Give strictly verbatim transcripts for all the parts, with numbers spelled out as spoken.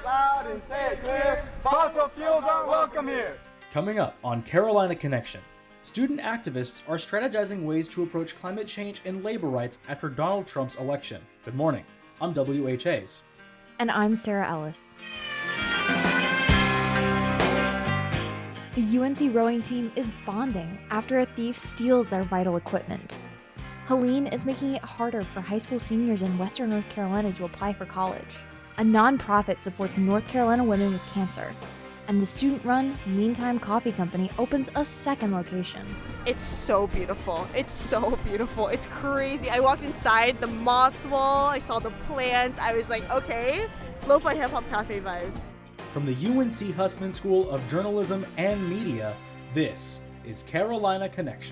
loud and say it clear. Fossil fuels aren't welcome here. Coming up on Carolina Connection, student activists are strategizing ways to approach climate change and labor rights after Donald Trump's election. Good morning. I'm W H A's. And I'm Sarah Ellis. The U N C rowing team is bonding after a thief steals their vital equipment. Helene is making it harder for high school seniors in Western North Carolina to apply for college. A nonprofit supports North Carolina women with cancer. And the student-run Meantime Coffee Company opens a second location. It's so beautiful. It's so beautiful. It's crazy. I walked inside the moss wall. I saw the plants. I was like, okay, lo-fi hip-hop cafe vibes. From the U N C Hussman School of Journalism and Media, this is Carolina Connection.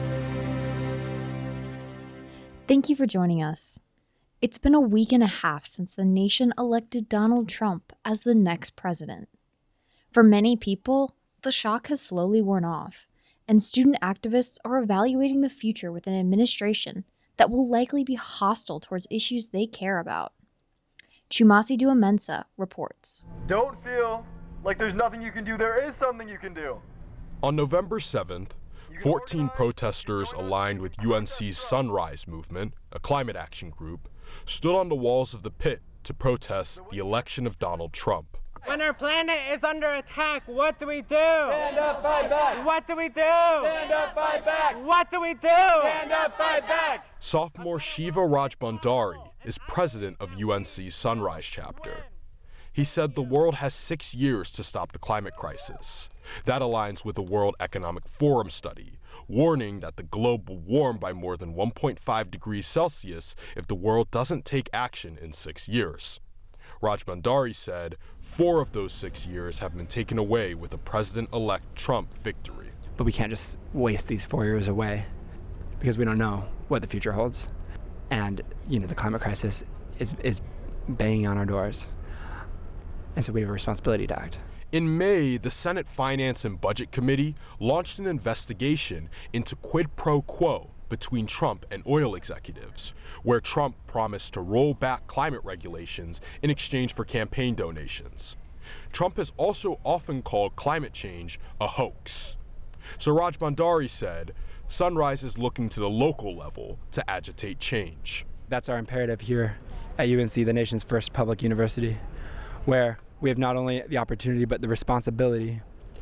Thank you for joining us. It's been a week and a half since the nation elected Donald Trump as the next president. For many people, the shock has slowly worn off, and student activists are evaluating the future with an administration that will likely be hostile towards issues they care about. Chumasi Duamensa reports. Don't feel like there's nothing you can do. There is something you can do. On November seventh, fourteen protesters aligned with U N C's Sunrise Movement, a climate action group, stood on the walls of the pit to protest the election of Donald Trump. When our planet is under attack, what do we do? Stand up, fight back. What do we do? Stand up, fight back. What do we do? Stand up, fight back. Sophomore Shiva Rajbandari is president of U N C's Sunrise chapter. He said the world has six years to stop the climate crisis. That aligns with the World Economic Forum study, warning that the globe will warm by more than one point five degrees Celsius if the world doesn't take action in six years. Rajbandari said four of those six years have been taken away with a President-elect Trump victory. But we can't just waste these four years away because we don't know what the future holds. And, you know, the climate crisis is, is banging on our doors. And so we have a responsibility to act. In May, the Senate Finance and Budget Committee launched an investigation into quid pro quo between Trump and oil executives, where Trump promised to roll back climate regulations in exchange for campaign donations. Trump has also often called climate change a hoax. So Rajbandari said, Sunrise is looking to the local level to agitate change. That's our imperative here at U N C, the nation's first public university, where we have not only the opportunity but the responsibility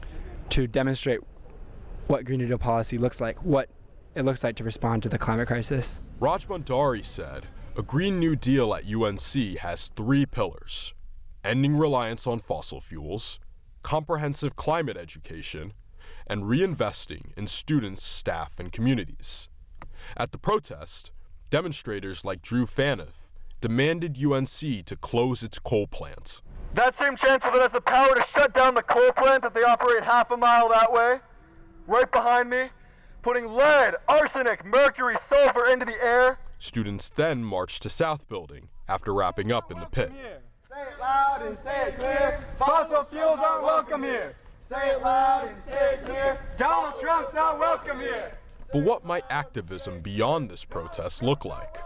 to demonstrate what Green New Deal policy looks like, what it looks like to respond to the climate crisis. Rajbandari said a Green New Deal at U N C has three pillars: ending reliance on fossil fuels, comprehensive climate education, and reinvesting in students, staff, and communities. At the protest, demonstrators like Drew Faniff demanded U N C to close its coal plant. That same chancellor that has the power to shut down the coal plant that they operate half a mile that way, right behind me, putting lead, arsenic, mercury, sulfur into the air. Students then marched to South Building after wrapping up in the pit. Say it loud and say it clear. Fossil fuels aren't welcome here. Say it loud and say it clear. Donald Trump's not welcome here. But what might activism beyond this protest look like?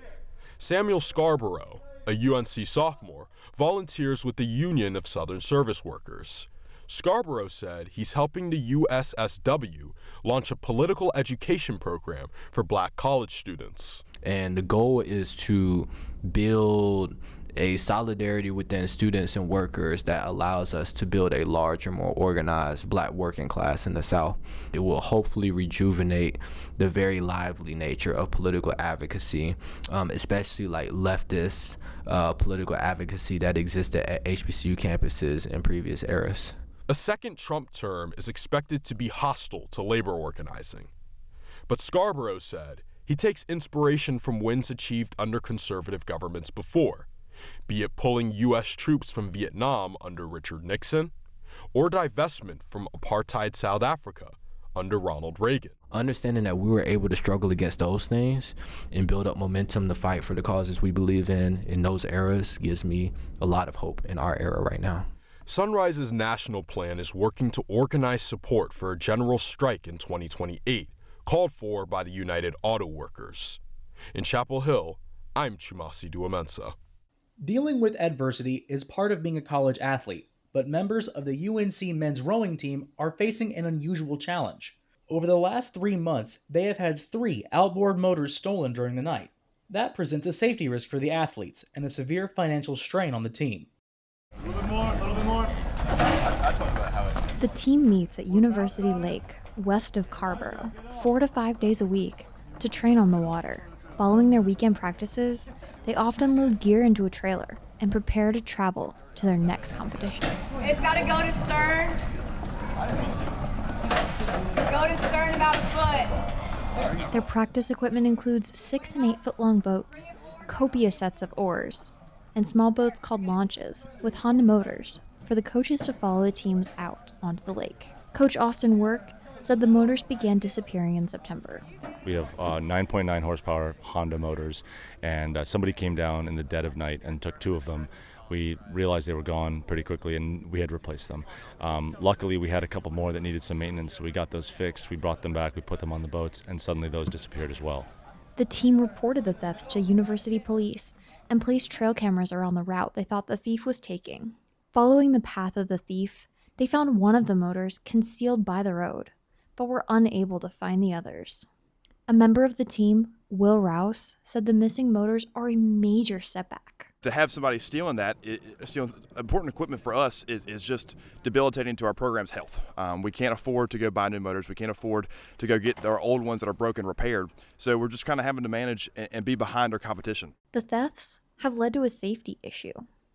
Samuel Scarborough, a U N C sophomore, volunteers with the Union of Southern Service Workers. Scarborough said he's helping the U S S W launch a political education program for black college students. And the goal is to build a solidarity within students and workers that allows us to build a larger, more organized black working class in the South. It will hopefully rejuvenate the very lively nature of political advocacy, um, especially like leftist uh, political advocacy that existed at H B C U campuses in previous eras. A second Trump term is expected to be hostile to labor organizing. But Scarborough said he takes inspiration from wins achieved under conservative governments before, be it pulling U S troops from Vietnam under Richard Nixon, or divestment from apartheid South Africa under Ronald Reagan. Understanding that we were able to struggle against those things and build up momentum to fight for the causes we believe in in those eras gives me a lot of hope in our era right now. Sunrise's national plan is working to organize support for a general strike in twenty twenty-eight, called for by the United Auto Workers. In Chapel Hill, I'm Chumasi Duamensa. Dealing with adversity is part of being a college athlete, but members of the U N C men's rowing team are facing an unusual challenge. Over the last three months, they have had three outboard motors stolen during the night. That presents a safety risk for the athletes and a severe financial strain on the team. A little bit more, a little bit more. The team meets at University Lake, west of Carborough, four to five days a week to train on the water. Following their weekend practices, they often load gear into a trailer and prepare to travel to their next competition. It's got to go to stern. Go to stern about a foot. Their practice equipment includes six and eight foot long boats, copious sets of oars, and small boats called launches with Honda motors for the coaches to follow the teams out onto the lake. Coach Austin Work said the motors began disappearing in September. We have uh, nine point nine horsepower Honda motors, and uh, somebody came down in the dead of night and took two of them. We realized they were gone pretty quickly, and we had replaced them. Um, luckily, we had a couple more that needed some maintenance, so we got those fixed. We brought them back, we put them on the boats, and suddenly those disappeared as well. The team reported the thefts to University Police and placed trail cameras around the route they thought the thief was taking. Following the path of the thief, they found one of the motors concealed by the road, but were unable to find the others. A member of the team, Will Rouse, said the missing motors are a major setback. To have somebody stealing that, it, stealing important equipment for us is, is just debilitating to our program's health. Um, we can't afford to go buy new motors. We can't afford to go get our old ones that are broken repaired. So we're just kind of having to manage and, and be behind our competition. The thefts have led to a safety issue.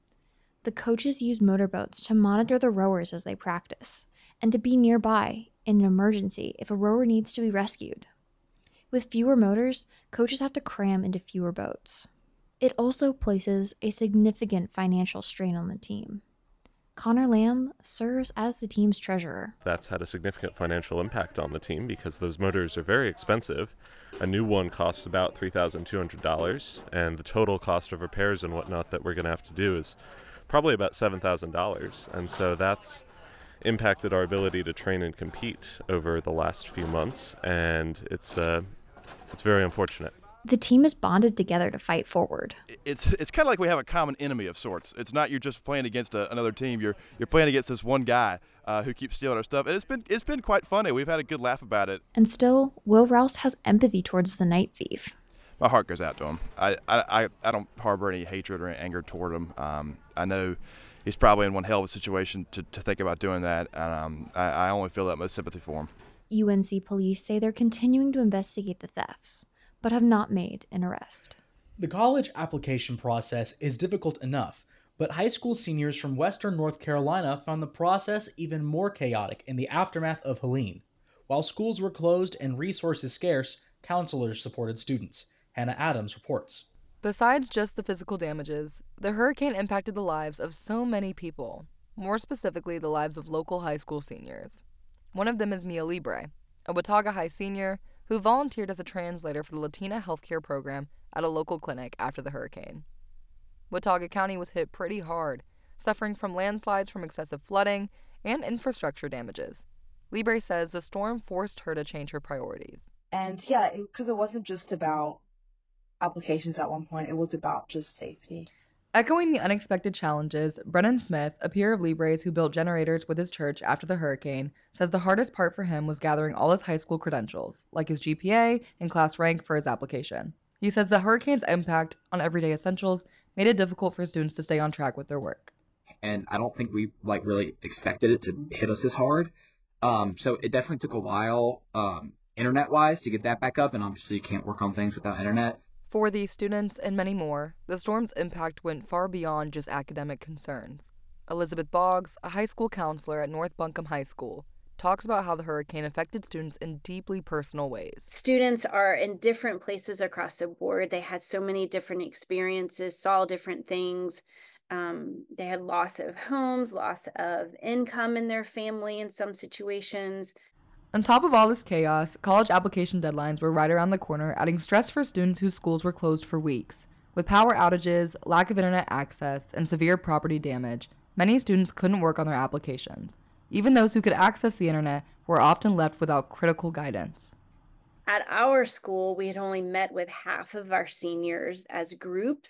The coaches use motorboats to monitor the rowers as they practice and to be nearby in an emergency if a rower needs to be rescued. With fewer motors, coaches have to cram into fewer boats. It also places a significant financial strain on the team. Connor Lamb serves as the team's treasurer. That's had a significant financial impact on the team because those motors are very expensive. A new one costs about three thousand two hundred dollars, and the total cost of repairs and whatnot that we're going to have to do is probably about seven thousand dollars. And so that's impacted our ability to train and compete over the last few months, and it's uh, it's very unfortunate. The team is bonded together to fight forward. It's it's kind of like we have a common enemy of sorts. It's not you're just playing against a, another team. You're you're playing against this one guy uh, who keeps stealing our stuff. And it's been it's been quite funny. We've had a good laugh about it. And still, Will Rouse has empathy towards the night thief. My heart goes out to him. I I, I, I don't harbor any hatred or any anger toward him. Um, I know he's probably in one hell of a situation to, to think about doing that. And um, I, I only feel that much sympathy for him. U N C police say they're continuing to investigate the thefts, but have not made an arrest. The college application process is difficult enough, but high school seniors from Western North Carolina found the process even more chaotic in the aftermath of Helene. While schools were closed and resources scarce, counselors supported students. Hannah Adams reports. Besides just the physical damages, the hurricane impacted the lives of so many people, more specifically the lives of local high school seniors. One of them is Mia Libre, a Watauga High senior who volunteered as a translator for the Latina healthcare program at a local clinic after the hurricane. Watauga County was hit pretty hard, suffering from landslides from excessive flooding and infrastructure damages. Libre says the storm forced her to change her priorities. And yeah, because it, it wasn't just about applications at one point, it was about just safety. Echoing the unexpected challenges, Brennan Smith, a peer of Libre's who built generators with his church after the hurricane, says the hardest part for him was gathering all his high school credentials, like his G P A and class rank for his application. He says the hurricane's impact on everyday essentials made it difficult for students to stay on track with their work. And I don't think we like really expected it to hit us this hard. Um, so it definitely took a while, um, internet-wise, to get that back up, and obviously you can't work on things without internet. For these students and many more, the storm's impact went far beyond just academic concerns. Elizabeth Boggs, a high school counselor at North Buncombe High School, talks about how the hurricane affected students in deeply personal ways. Students are in different places across the board. They had so many different experiences, saw different things. Um, they had loss of homes, loss of income in their family in some situations. On top of all this chaos, college application deadlines were right around the corner, adding stress for students whose schools were closed for weeks. With power outages, lack of internet access, and severe property damage, many students couldn't work on their applications. Even those who could access the internet were often left without critical guidance. At our school, we had only met with half of our seniors as groups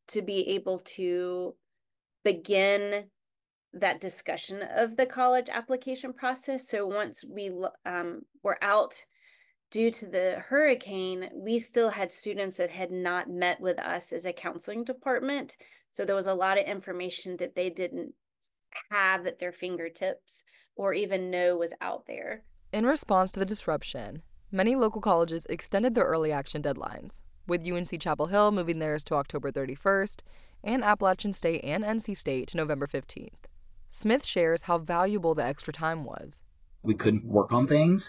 to be able to begin that discussion of the college application process. So once we um, were out due to the hurricane, we still had students that had not met with us as a counseling department. So there was a lot of information that they didn't have at their fingertips or even know was out there. In response to the disruption, many local colleges extended their early action deadlines, with U N C Chapel Hill moving theirs to October thirty-first and Appalachian State and N C State to November fifteenth. Smith shares how valuable the extra time was. We couldn't work on things,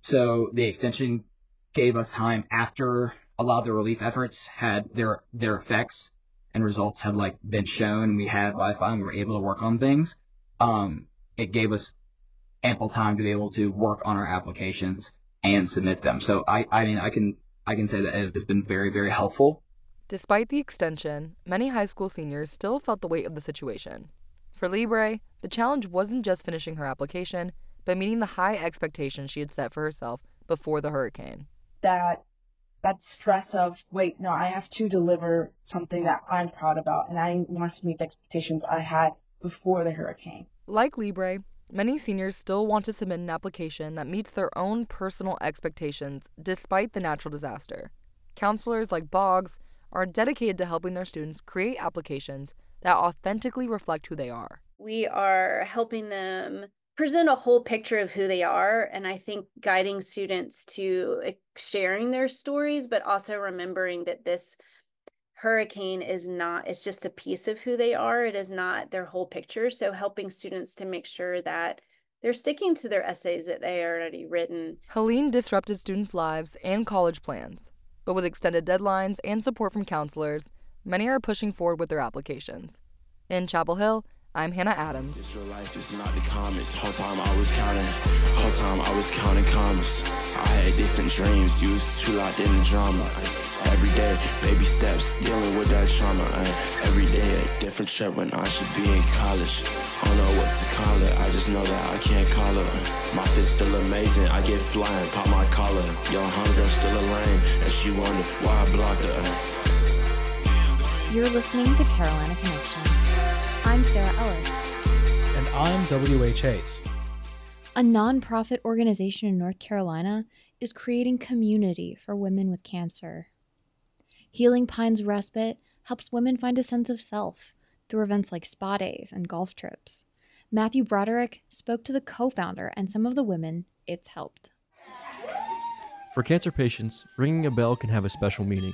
so the extension gave us time after a lot of the relief efforts had their their effects and results had like been shown. We had Wi-Fi and we were able to work on things. Um, it gave us ample time to be able to work on our applications and submit them. So I, I mean, I can I can say that it has been very, very helpful. Despite the extension, many high school seniors still felt the weight of the situation. For Libre, the challenge wasn't just finishing her application, but meeting the high expectations she had set for herself before the hurricane. That that stress of, wait, no, I have to deliver something that I'm proud about, and I want to meet the expectations I had before the hurricane. Like Libre, many seniors still want to submit an application that meets their own personal expectations despite the natural disaster. Counselors like Boggs are dedicated to helping their students create applications that authentically reflect who they are. We are helping them present a whole picture of who they are, and I think guiding students to sharing their stories, but also remembering that this hurricane is not, it's just a piece of who they are. It is not their whole picture. So helping students to make sure that they're sticking to their essays that they already written. Helene disrupted students' lives and college plans, but with extended deadlines and support from counselors, many are pushing forward with their applications. In Chapel Hill, I'm Hannah Adams. This real life is not the comments. Whole time I was counting, whole time I was counting commas. I had different dreams, you was too locked in the drama. Every day, baby steps, dealing with that trauma. Every day, a different trip when I should be in college. I don't know what to call it, I just know that I can't call it. My fit's still amazing, I get flying, pop my collar. Young hunger still a lame, and she wondered why I blocked her. You're listening to Carolina Connection. I'm Sarah Ellis. And I'm W H Chase. A nonprofit organization in North Carolina is creating community for women with cancer. Healing Pines Respite helps women find a sense of self through events like spa days and golf trips. Matthew Broderick spoke to the co-founder and some of the women it's helped. For cancer patients, ringing a bell can have a special meaning.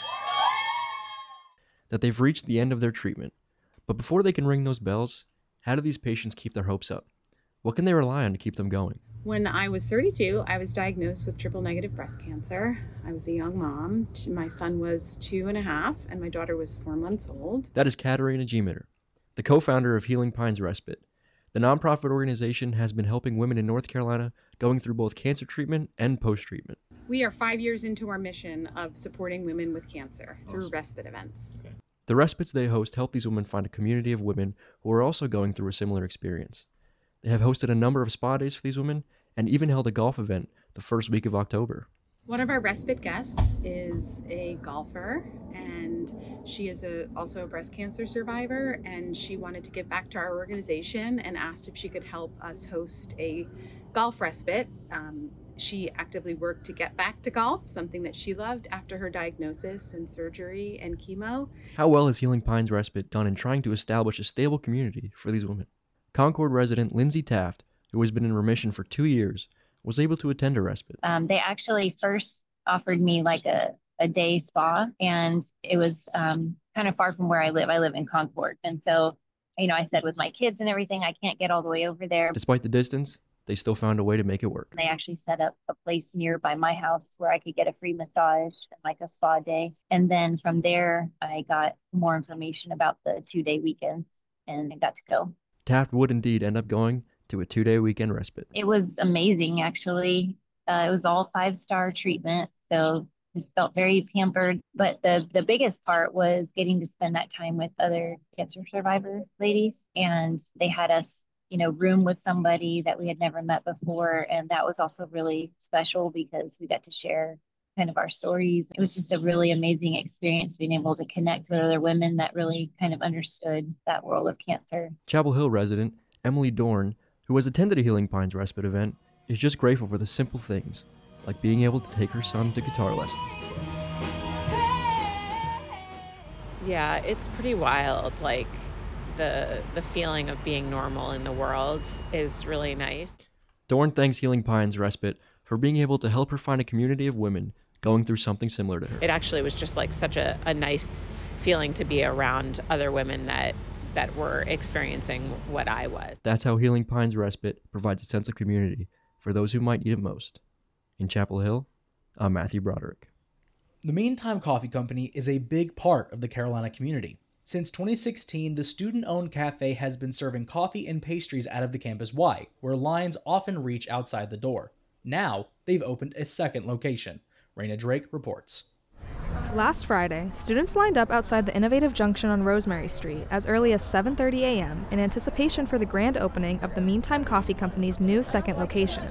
That they've reached the end of their treatment. But before they can ring those bells, how do these patients keep their hopes up? What can they rely on to keep them going? When I was thirty-two, I was diagnosed with triple negative breast cancer. I was a young mom. My son was two and a half, and my daughter was four months old. That is Katarina Gmitter, the co-founder of Healing Pines Respite. The nonprofit organization has been helping women in North Carolina going through both cancer treatment and post-treatment. We are five years into our mission of supporting women with cancer through Awesome. respite events. Okay. The respites they host help these women find a community of women who are also going through a similar experience. They have hosted a number of spa days for these women and even held a golf event the first week of October. One of our respite guests is a golfer, and she is a, also a breast cancer survivor, and she wanted to give back to our organization and asked if she could help us host a golf respite. Um, she actively worked to get back to golf, something that she loved after her diagnosis and surgery and chemo. How well has Healing Pines Respite done in trying to establish a stable community for these women? Concord resident Lindsay Taft, who has been in remission for two years, was able to attend a respite. Um, they actually first offered me like a, a day spa, and it was um, kind of far from where I live. I live in Concord. And so, you know, I said with my kids and everything, I can't get all the way over there. Despite the distance, they still found a way to make it work. They actually set up a place nearby my house where I could get a free massage and like a spa day. And then from there, I got more information about the two-day weekends and I got to go. Taft would indeed end up going to a two-day weekend respite. It was amazing, actually. Uh, it was all five-star treatment, so just felt very pampered. But the, the biggest part was getting to spend that time with other cancer survivor ladies. And they had us, you know, room with somebody that we had never met before. And that was also really special because we got to share kind of our stories. It was just a really amazing experience being able to connect with other women that really kind of understood that world of cancer. Chapel Hill resident Emily Dorn, who has attended a Healing Pines respite event, is just grateful for the simple things, like being able to take her son to guitar lessons. Yeah, it's pretty wild. Like, the the feeling of being normal in the world is really nice. Dorn thanks Healing Pines Respite for being able to help her find a community of women going through something similar to her. It actually was just like such a, a nice feeling to be around other women that that were experiencing what I was. That's how Healing Pines Respite provides a sense of community for those who might need it most. In Chapel Hill, I'm Matthew Broderick. The Meantime Coffee Company is a big part of the Carolina community. Since twenty sixteen, the student-owned cafe has been serving coffee and pastries out of the Campus Y, where lines often reach outside the door. Now, they've opened a second location. Raina Drake reports. Last Friday, students lined up outside the Innovative Junction on Rosemary Street as early as seven thirty a.m. in anticipation for the grand opening of the Meantime Coffee Company's new second location.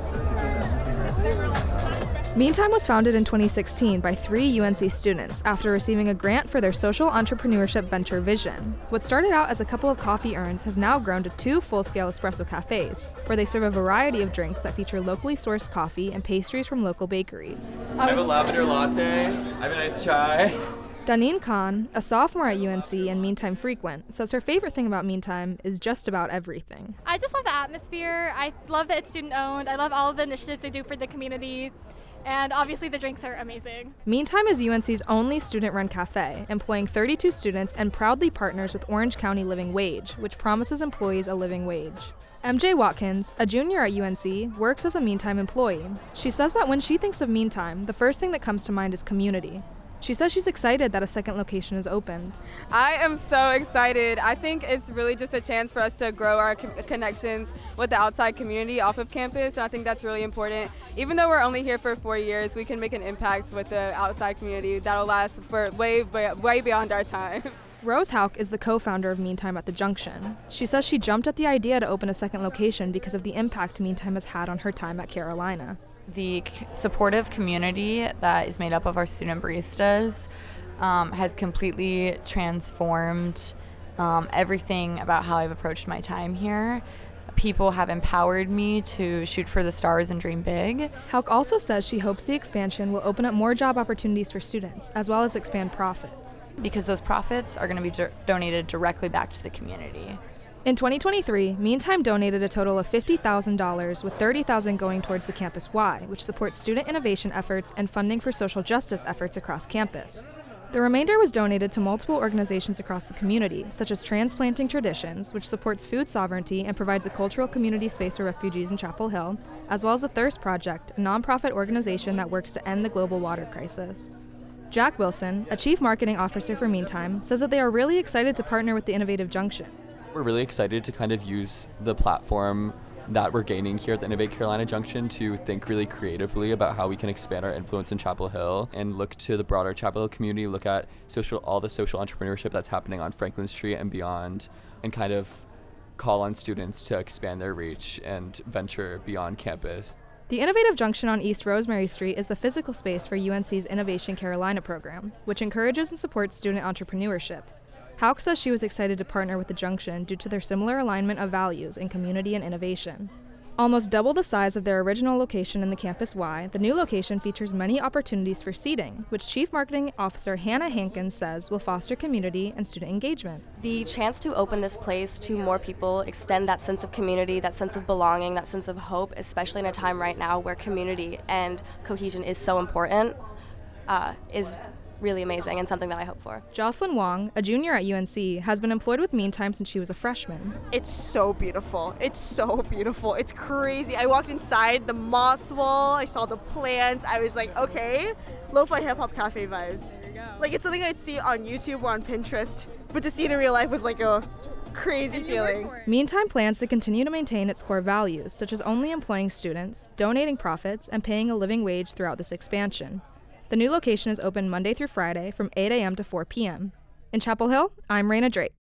Meantime was founded in twenty sixteen by three U N C students after receiving a grant for their social entrepreneurship venture vision. What started out as a couple of coffee urns has now grown to two full-scale espresso cafes, where they serve a variety of drinks that feature locally sourced coffee and pastries from local bakeries. I have a lavender latte. I have a nice chai. Daneen Khan, a sophomore at U N C and Meantime frequent, says her favorite thing about Meantime is just about everything. I just love the atmosphere. I love that it's student-owned. I love all of the initiatives they do for the community. And obviously the drinks are amazing. Meantime is U N C's only student-run cafe, employing thirty-two students and proudly partners with Orange County Living Wage, which promises employees a living wage. M J Watkins, a junior at U N C, works as a Meantime employee. She says that when she thinks of Meantime, the first thing that comes to mind is community. She says she's excited that a second location is opened. I am so excited. I think it's really just a chance for us to grow our co- connections with the outside community off of campus, and I think that's really important. Even though we're only here for four years, we can make an impact with the outside community that'll last for way, way, way beyond our time. Rose Hauk is the co-founder of Meantime at the Junction. She says she jumped at the idea to open a second location because of the impact Meantime has had on her time at Carolina. The c- supportive community that is made up of our student baristas um, has completely transformed um, everything about how I've approached my time here. People have empowered me to shoot for the stars and dream big. Hauk also says she hopes the expansion will open up more job opportunities for students, as well as expand profits. Because those profits are going to be do- donated directly back to the community. In twenty twenty-three, Meantime donated a total of fifty thousand dollars, with thirty thousand dollars going towards the Campus Y, which supports student innovation efforts and funding for social justice efforts across campus. The remainder was donated to multiple organizations across the community, such as Transplanting Traditions, which supports food sovereignty and provides a cultural community space for refugees in Chapel Hill, as well as the Thirst Project, a nonprofit organization that works to end the global water crisis. Jack Wilson, a chief marketing officer for Meantime, says that they are really excited to partner with the Innovative Junction. We're really excited to kind of use the platform that we're gaining here at the Innovate Carolina Junction to think really creatively about how we can expand our influence in Chapel Hill and look to the broader Chapel Hill community, look at social, all the social entrepreneurship that's happening on Franklin Street and beyond, and kind of call on students to expand their reach and venture beyond campus. The Innovative Junction on East Rosemary Street is the physical space for U N C's Innovation Carolina program, which encourages and supports student entrepreneurship. Hauk says she was excited to partner with the Junction due to their similar alignment of values in community and innovation. Almost double the size of their original location in the Campus Y, the new location features many opportunities for seating, which Chief Marketing Officer Hannah Hankins says will foster community and student engagement. The chance to open this place to more people, extend that sense of community, that sense of belonging, that sense of hope, especially in a time right now where community and cohesion is so important, uh, is really amazing and something that I hope for. Jocelyn Wong, a junior at U N C, has been employed with Meantime since she was a freshman. It's so beautiful. It's so beautiful. It's crazy. I walked inside the moss wall. I saw the plants. I was like, okay, lo-fi hip-hop cafe vibes. There you go. Like, it's something I'd see on YouTube or on Pinterest, but to see it in real life was like a crazy feeling. Meantime plans to continue to maintain its core values, such as only employing students, donating profits, and paying a living wage throughout this expansion. The new location is open Monday through Friday from eight a.m. to four p.m. In Chapel Hill, I'm Raina Drake.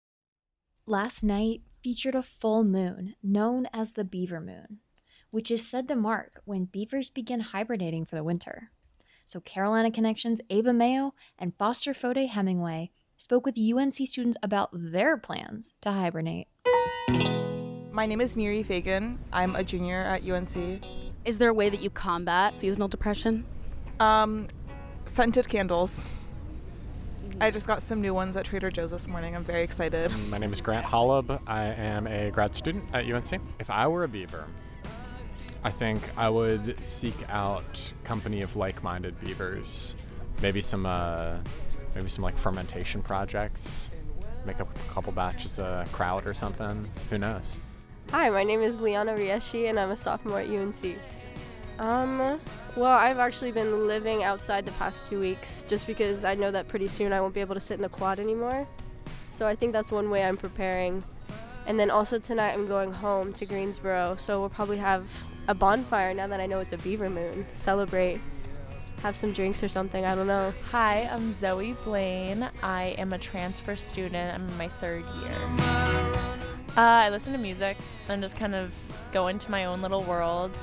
Last night featured a full moon known as the beaver moon, which is said to mark when beavers begin hibernating for the winter. So Carolina Connection's Ava Mayo and Foster Fode Hemingway spoke with U N C students about their plans to hibernate. My name is Miri Fagan. I'm a junior at U N C. Is there a way that you combat seasonal depression? Um, scented candles. I just got some new ones at Trader Joe's this morning. I'm very excited. My name is Grant Hollub. I am a grad student at U N C. If I were a beaver, I think I would seek out company of like-minded beavers. Maybe some, uh, maybe some like fermentation projects. Make up a couple batches of kraut or something. Who knows? Hi, my name is Liana Rieshi, and I'm a sophomore at U N C. Um, well, I've actually been living outside the past two weeks just because I know that pretty soon I won't be able to sit in the quad anymore. So I think that's one way I'm preparing. And then also tonight I'm going home to Greensboro, so we'll probably have a bonfire now that I know it's a beaver moon. Celebrate, have some drinks or something, I don't know. Hi, I'm Zoe Blaine. I am a transfer student. I'm in my third year. Uh, I listen to music and just kind of go into my own little world.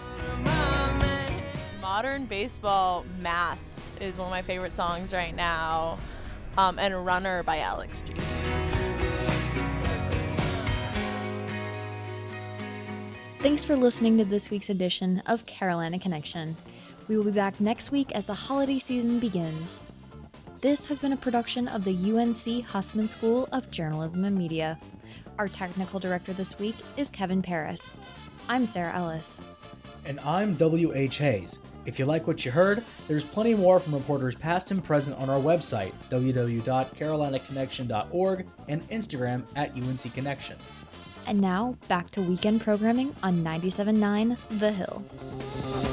Modern Baseball Mass is one of my favorite songs right now, um, and Runner by Alex G. Thanks for listening to this week's edition of Carolina Connection. We will be back next week as the holiday season begins. This has been a production of the U N C Hussman School of Journalism and Media. Our technical director this week is Kevin Paris. I'm Sarah Ellis. And I'm W H Hayes. If you like what you heard, there's plenty more from reporters past and present on our website, w w w dot carolina connection dot org, and Instagram at U N C Connection. And now, back to weekend programming on ninety-seven point nine The Hill.